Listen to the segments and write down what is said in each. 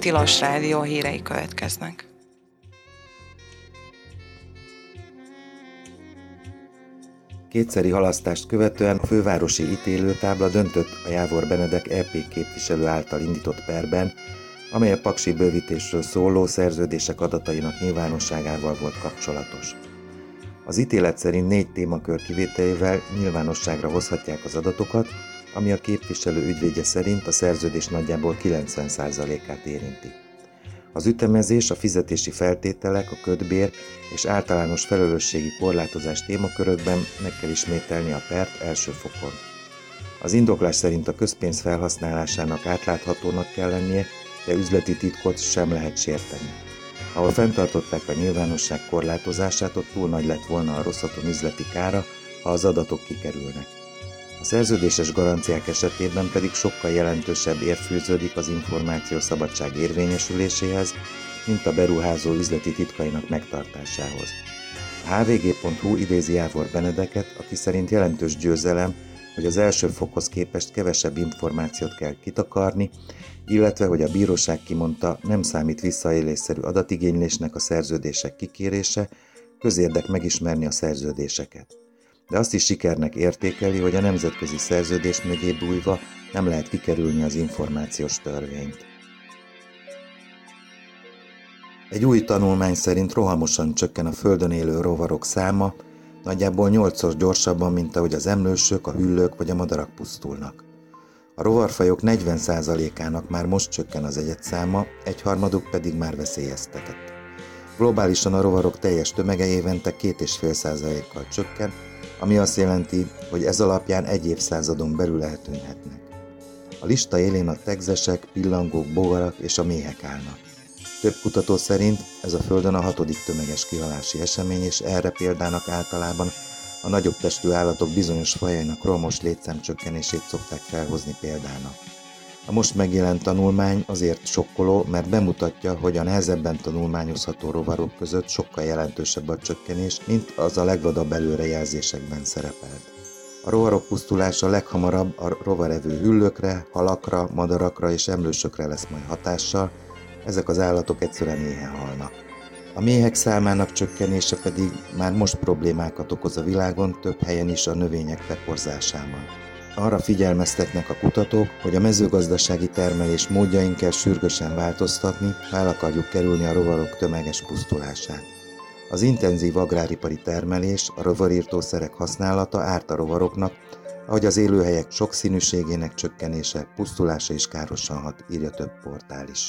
Tilos Rádió hírei következnek. Kétszeri halasztást követően a fővárosi ítélőtábla döntött a Jávor Benedek EP képviselő által indított perben, amely a paksi bővítésről szóló szerződések adatainak nyilvánosságával volt kapcsolatos. Az ítélet szerint 4 témakör kivételével nyilvánosságra hozhatják az adatokat, ami a képviselő ügyvédje szerint a szerződés nagyjából 90%-át érinti. Az ütemezés, a fizetési feltételek, a kötbér és általános felelősségi korlátozás témakörökben meg kell ismételni a pert első fokon. Az indoklás szerint a közpénz felhasználásának átláthatónak kell lennie, de üzleti titkot sem lehet sérteni. Ahol fenntartották a nyilvánosság korlátozását, ott túl nagy lett volna a Rosszatom üzleti kára, ha az adatok kikerülnek. A szerződéses garanciák esetében pedig sokkal jelentősebb érv fűződik az információszabadság érvényesüléséhez, mint a beruházó üzleti titkainak megtartásához. A hvg.hu idézi Jávor Benedeket, aki szerint jelentős győzelem, hogy az első fokhoz képest kevesebb információt kell kitakarni, illetve, hogy a bíróság kimondta, nem számít visszaélésszerű adatigénylésnek a szerződések kikérése, közérdek megismerni a szerződéseket. De azt is sikernek értékeli, hogy a nemzetközi szerződés mögé bújva nem lehet kikerülni az információs törvényt. Egy új tanulmány szerint rohamosan csökken a földön élő rovarok száma, nagyjából 8-szor gyorsabban, mint ahogy az emlősök, a hüllők vagy a madarak pusztulnak. A rovarfajok 40%-ának már most csökken az egyedszáma, egyharmaduk pedig már veszélyeztetett. Globálisan a rovarok teljes tömege évente 2,5%-kal csökken, ami azt jelenti, hogy ez alapján egy évszázadon belül eltűnhetnek. A lista élén a tegzesek, pillangók, bogarak és a méhek állnak. Több kutató szerint ez a Földön a 6. tömeges kihalási esemény, és erre példának általában a nagyobb testű állatok bizonyos fajainak rohamos létszámcsökkenését szokták felhozni példának. A most megjelent tanulmány azért sokkoló, mert bemutatja, hogy a nehezebben tanulmányozható rovarok között sokkal jelentősebb a csökkenés, mint az a legvadabb előrejelzésekben szerepelt. A rovarok pusztulása leghamarabb a rovarevő hüllőkre, halakra, madarakra és emlősökre lesz majd hatással, ezek az állatok egyszerűen éhen halnak. A méhek számának csökkenése pedig már most problémákat okoz a világon, több helyen is a növények beporzásával. Arra figyelmeztetnek a kutatók, hogy a mezőgazdasági termelés módjain kell sürgősen változtatni, ha el akarjuk kerülni a rovarok tömeges pusztulását. Az intenzív agráripari termelés, a rovarírtószerek használata árt a rovaroknak, ahogy az élőhelyek sokszínűségének csökkenése, pusztulása is károsan hat, írja több portál is.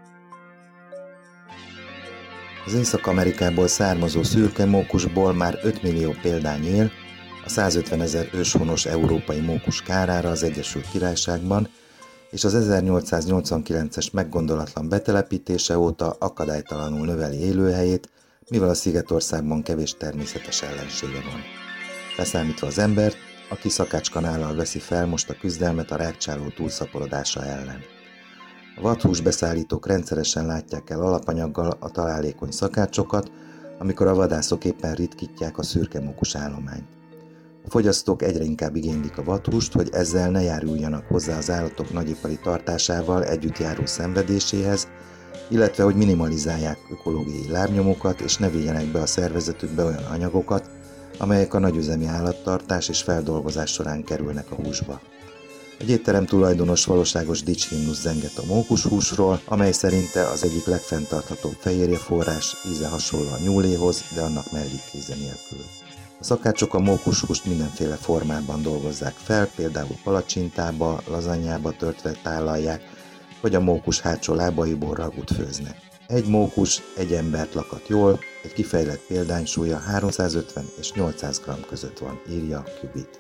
Az Észak-Amerikából származó szürke mókusból már 5 millió példány él, a 150 000 őshonos európai mókus kárára az Egyesült Királyságban, és az 1889-es meggondolatlan betelepítése óta akadálytalanul növeli élőhelyét, mivel a Szigetországban kevés természetes ellensége van. Leszámítva az embert, aki szakácskanállal veszi fel most a küzdelmet a rágcsáló túlszaporodása ellen. A vadhúsbeszállítók rendszeresen látják el alapanyaggal a találékony szakácsokat, amikor a vadászok éppen ritkítják a szürke mókus állományt. A fogyasztók egyre inkább igénylik a vadhúst, hogy ezzel ne járuljanak hozzá az állatok nagyipari tartásával együtt járó szenvedéséhez, illetve hogy minimalizálják ökológiai lábnyomokat és ne vigyenek be a szervezetükbe olyan anyagokat, amelyek a nagyüzemi állattartás és feldolgozás során kerülnek a húsba. Egy étterem tulajdonos valóságos dicshimnusz zenget a mókushúsról, amely szerinte az egyik legfenntarthatóbb fehérjeforrás, íze hasonló a nyúléhoz, de annak mellékíze nélkül. A szakácsok a mókushúst mindenféle formában dolgozzák fel, például palacsintába, lazanyába törtve tálalják, vagy a mókus hátsó lábaiból ragút főznek. Egy mókus egy embert lakat jól, egy kifejlett példány súlya 350 és 800 g között van, írja Qubit.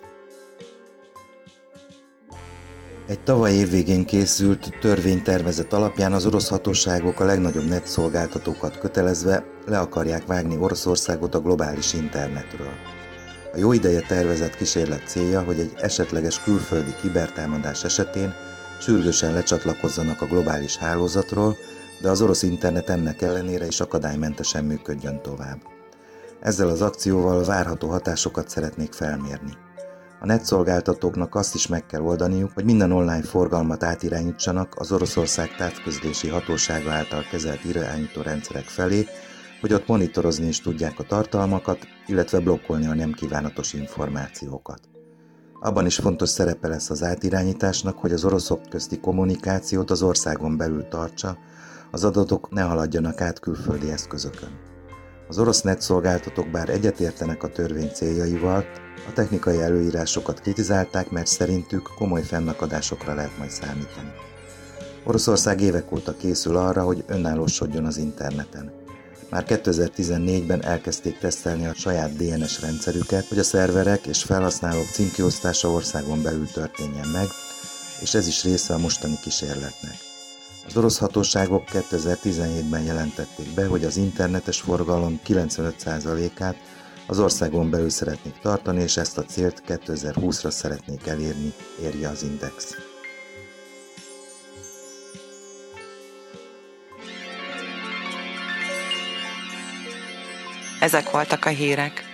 Egy tavaly évvégén készült törvénytervezet alapján az orosz hatóságok a legnagyobb netszolgáltatókat kötelezve le akarják vágni Oroszországot a globális internetről. A jó ideje tervezett kísérlet célja, hogy egy esetleges külföldi kibertámadás esetén sürgősen lecsatlakozzanak a globális hálózatról, de az orosz internet ennek ellenére is akadálymentesen működjön tovább. Ezzel az akcióval várható hatásokat szeretnék felmérni. A netszolgáltatóknak azt is meg kell oldaniuk, hogy minden online forgalmat átirányítsanak az Oroszország távközlési hatósága által kezelt irányító rendszerek felé, hogy ott monitorozni is tudják a tartalmakat, illetve blokkolni a nem kívánatos információkat. Abban is fontos szerepe lesz az átirányításnak, hogy az oroszok közti kommunikációt az országon belül tartsa, az adatok ne haladjanak át külföldi eszközökön. Az orosz netszolgáltatók bár egyetértenek a törvény céljaival, a technikai előírásokat kritizálták, mert szerintük komoly fennakadásokra lehet majd számítani. Oroszország évek óta készül arra, hogy önállósodjon az interneten. Már 2014-ben elkezdték tesztelni a saját DNS rendszerüket, hogy a szerverek és felhasználók címkiosztása országon belül történjen meg, és ez is része a mostani kísérletnek. Az orosz hatóságok 2017-ben jelentették be, hogy az internetes forgalom 95%-át az országon belül szeretnék tartani, és ezt a célt 2020-ra szeretnék elérni, írja az Index. Ezek voltak a hírek.